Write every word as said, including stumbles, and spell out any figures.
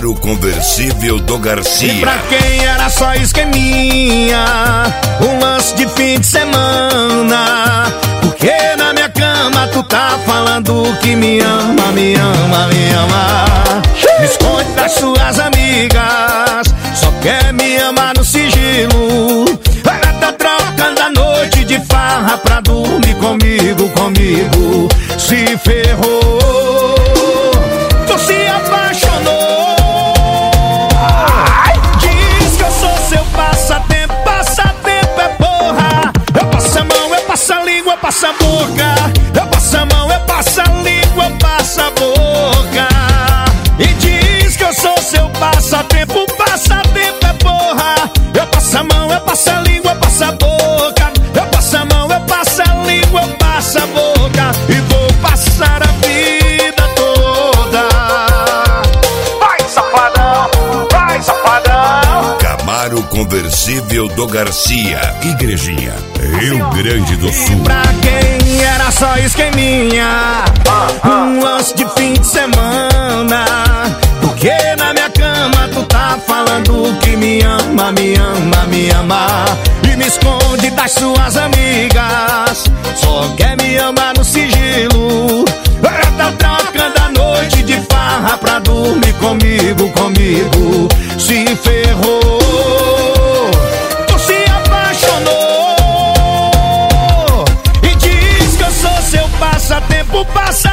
Camaro conversível do Garcia. E pra quem era só esqueminha, um lance de fim de semana. Porque na minha cama tu tá falando que me ama, me ama, me ama. Me esconde das suas amigas, só quer me amar no sigilo. Ela tá trocando a noite de farra pra dormir comigo, comigo. Se ferrou, tu se apaixonou. Diz que eu sou seu passatempo, passatempo é porra. Eu passo a mão, eu passo a língua, eu passo a boca. Eu passo a mão, eu passo a língua, eu passo a boca. E diz que eu sou seu passatempo, passatempo é porra. Eu passo a mão, eu passo a língua, eu passo a boca. Eu passo a mão, eu passo a língua, eu passo a boca. E vou passar a vida toda. Vai, safadão, vai, safadão. Camaro conversível do Garcia. Igrejinha, Rio Grande do Sul. E pra quem era só esqueminha, um lance de fim de semana. Porque na minha cama tu tá falando que me ama, me ama, me ama. E me esconde das suas amigas, só quer me amar no sigilo. Ela tá trocando a noite de farra pra dormir comigo, comigo. Se ferrou, tu se apaixonou. E diz que eu sou seu passatempo, passatempo